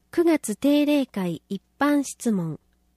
9月定例会一般質問。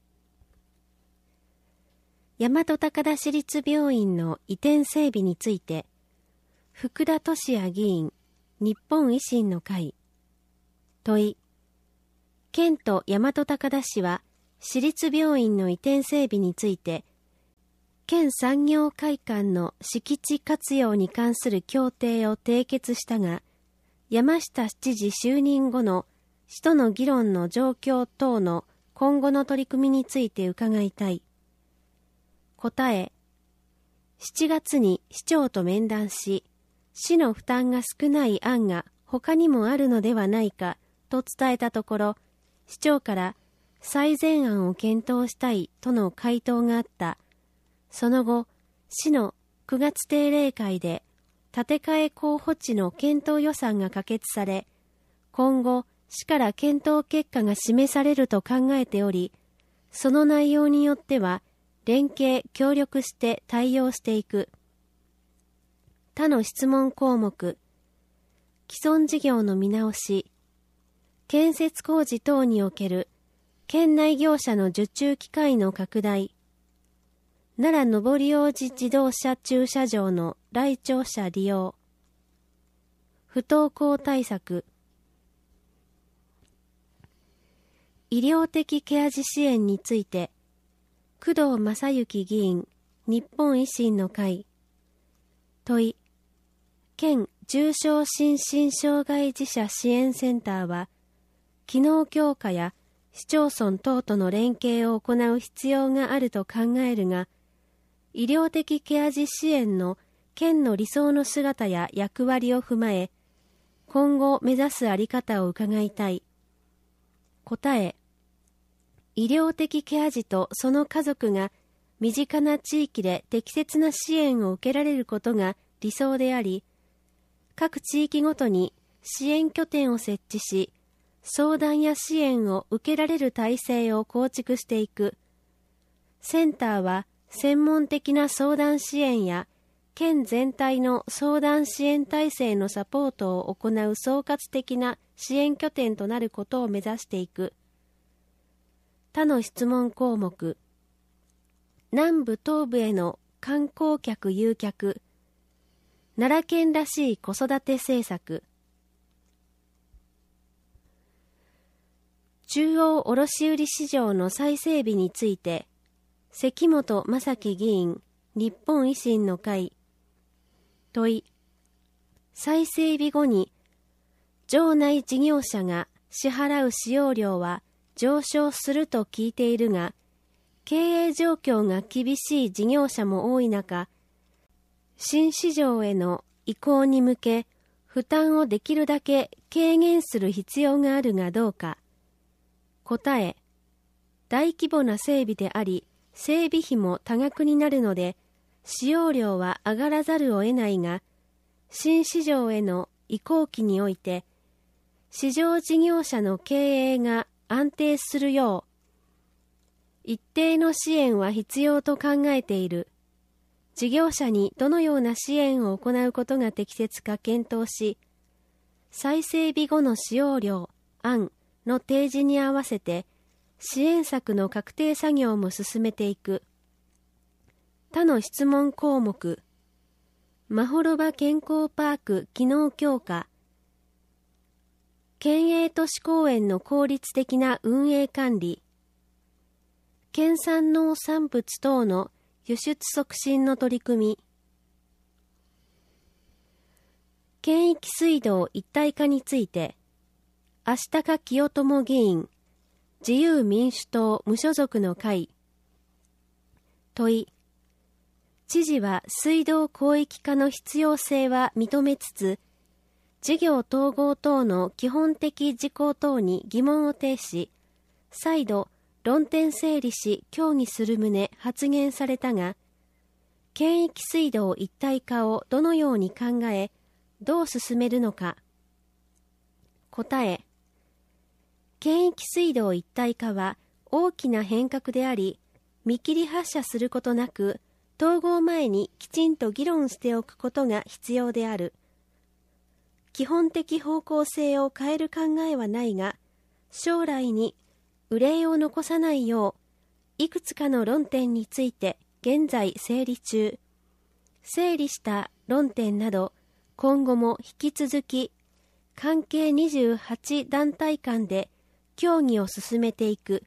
大和高田市立病院の移転整備について、福田俊也議員、日本維新の会。問い。県と大和高田市は、市立病院の移転整備について、県産業会館の敷地活用に関する協定を締結したが、山下知事就任後の市との議論の状況等の今後の取り組みについて伺いたい。答え。7月に市長と面談し、市の負担が少ない案が他にもあるのではないかと伝えたところ、市長から最善案を検討したいとの回答があった。その後、市の9月定例会で建て替え候補地の検討予算が可決され、今後、市から検討結果が示されると考えており、その内容によっては、連携・協力して対応していく。他の質問項目、既存事業の見直し、建設工事等における県内業者の受注機会の拡大、奈良上り王子自動車駐車場の来庁者利用、不登校対策、医療的ケア児支援について、工藤正幸議員、日本維新の会。問い。県重症心身障害児者支援センターは、機能強化や市町村等との連携を行う必要があると考えるが、医療的ケア児支援の県の理想の姿や役割を踏まえ、今後目指すあり方を伺いたい。答え。医療的ケア児とその家族が身近な地域で適切な支援を受けられることが理想であり、各地域ごとに支援拠点を設置し、相談や支援を受けられる体制を構築していく。センターは専門的な相談支援や県全体の相談支援体制のサポートを行う総括的な支援拠点となることを目指していく。他の質問項目、南部東部への観光客誘客、奈良県らしい子育て政策、中央卸売市場の再整備について、関本正樹議員、日本維新の会。問い。再整備後に、場内事業者が支払う使用料は上昇すると聞いているが、経営状況が厳しい事業者も多い中、新市場への移行に向け、負担をできるだけ軽減する必要があるがどうか。答え。大規模な整備であり、整備費も多額になるので、使用料は上がらざるを得ないが、新市場への移行期において、市場事業者の経営が安定するよう、一定の支援は必要と考えている。事業者にどのような支援を行うことが適切か検討し、再整備後の使用料、案の提示に合わせて、支援策の確定作業も進めていく。他の質問項目、まほろば健康パーク機能強化、県営都市公園の効率的な運営管理、県産農産物等の輸出促進の取り組み、県域水道一体化について、足高清友議員、自由民主党無所属の会。問い。知事は水道広域化の必要性は認めつつ、事業統合等の基本的事項等に疑問を呈し、再度論点整理し協議する旨発言されたが、県域水道一体化をどのように考え、どう進めるのか。答え。県域水道一体化は大きな変革であり、見切り発車することなく、統合前にきちんと議論しておくことが必要である。基本的方向性を変える考えはないが、 将来に憂いを残さないよう、いくつかの論点について現在整理中。整理した論点など、今後も引き続き、関係28団体間で協議を進めていく。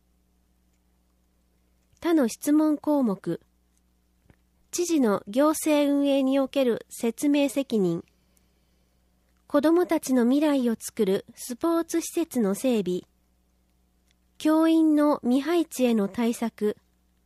他の質問項目。知事の行政運営における説明責任。子どもたちの未来をつくるスポーツ施設の整備。教員の未配置への対策。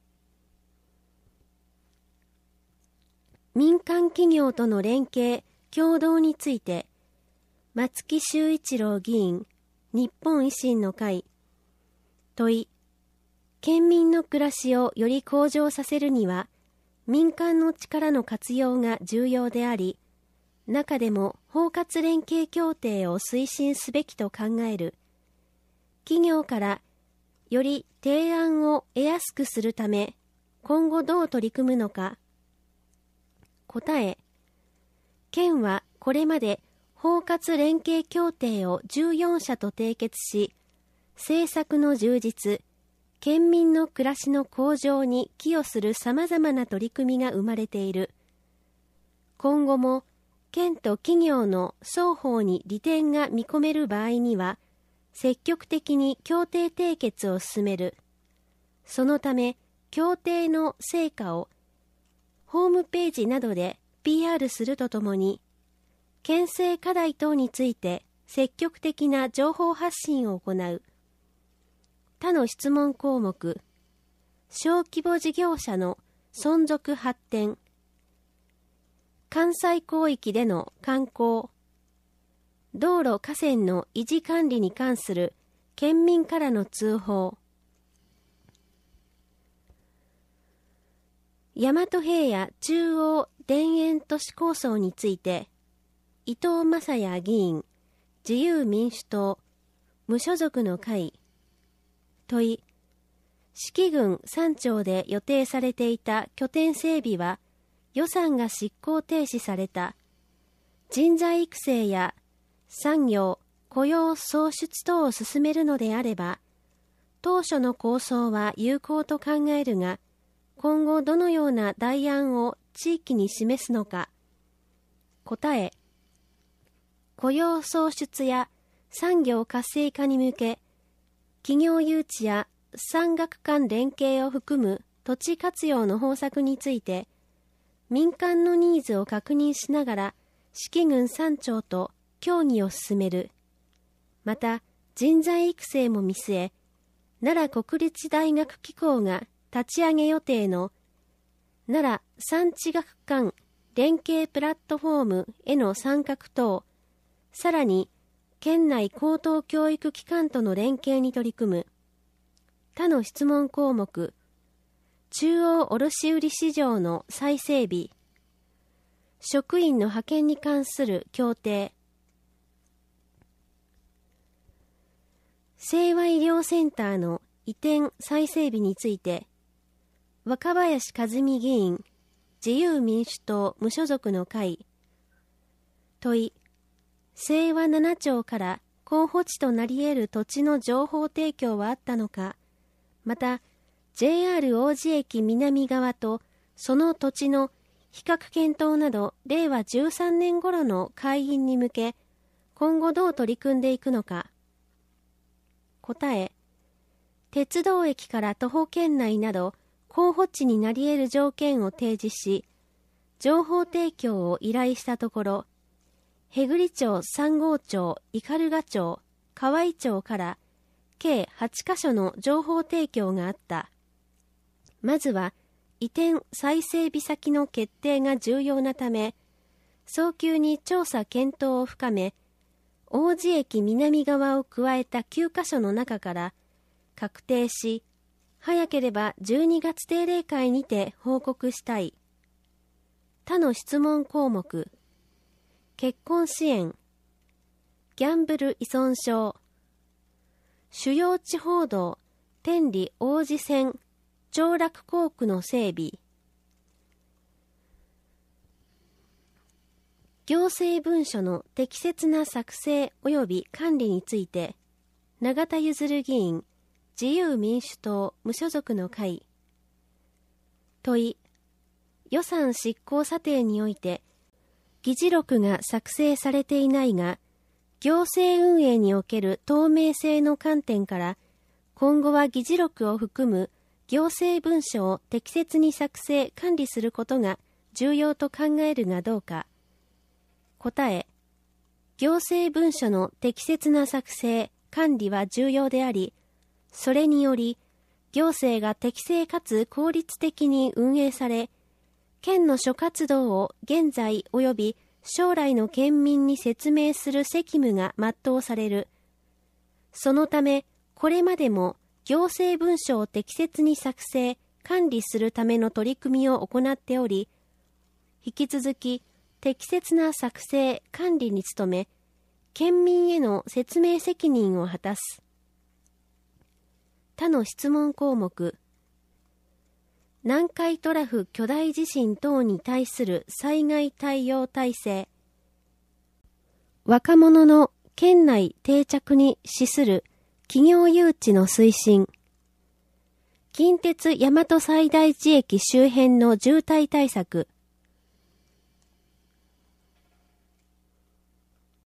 民間企業との連携、協働について、松木修一郎議員、日本維新の会。問い、県民の暮らしをより向上させるには、民間の力の活用が重要であり、中でも包括連携協定を推進すべきと考える。企業からより提案を得やすくするため、今後どう取り組むのか。答え、県はこれまで包括連携協定を14社と締結し、政策の充実、県民の暮らしの向上に寄与するさまざまな取り組みが生まれている。今後も県と企業の双方に利点が見込める場合には、積極的に協定締結を進める。そのため、協定の成果をホームページなどで PR するとともに、県政課題等について積極的な情報発信を行う。他の質問項目。小規模事業者の存続発展。関西広域での観光。道路河川の維持管理に関する県民からの通報。大和平野中央田園都市構想について、伊藤正也議員、自由民主党、無所属の会。問い、四季郡3町で予定されていた拠点整備は予算が執行停止された。人材育成や産業、雇用創出等を進めるのであれば、当初の構想は有効と考えるが、今後どのような代案を地域に示すのか。答え、雇用創出や産業活性化に向け、企業誘致や産学間連携を含む土地活用の方策について、民間のニーズを確認しながら、四季郡3町と協議を進める。また、人材育成も見据え、奈良国立大学機構が立ち上げ予定の奈良産地学館連携プラットフォームへの参画等、さらに県内高等教育機関との連携に取り組む。他の質問項目。中央卸売市場の再整備。職員の派遣に関する協定。清和医療センターの移転再整備について、若林和美議員、自由民主党無所属の会。問い、清和7町から候補地となり得る土地の情報提供はあったのか、また、JR 王子駅南側とその土地の比較検討など令和13年頃の開院に向け、今後どう取り組んでいくのか。答え、鉄道駅から徒歩圏内など候補地になり得る条件を提示し、情報提供を依頼したところ、辺栗町三郷町、斑鳩町、河合町から計8カ所の情報提供があった。まずは移転再整備先の決定が重要なため、早急に調査検討を深め、王子駅南側を加えた9カ所の中から確定し、早ければ12月定例会にて報告したい。他の質問項目。結婚支援。ギャンブル依存症。主要地方道天理王子線長楽工区の整備。行政文書の適切な作成及び管理について、 永田譲議員、自由民主党無所属の会。問い、予算執行査定において、議事録が作成されていないが、行政運営における透明性の観点から、今後は議事録を含む行政文書を適切に作成・管理することが重要と考えるがどうか。答え、行政文書の適切な作成・管理は重要であり、それにより、行政が適正かつ効率的に運営され、県の諸活動を現在及び将来の県民に説明する責務が全うされる。そのため、これまでも行政文書を適切に作成・管理するための取り組みを行っており、引き続き適切な作成・管理に努め、県民への説明責任を果たす。他の質問項目。南海トラフ巨大地震等に対する災害対応体制。若者の県内定着に資する企業誘致の推進。近鉄大和西大寺駅周辺の渋滞対策。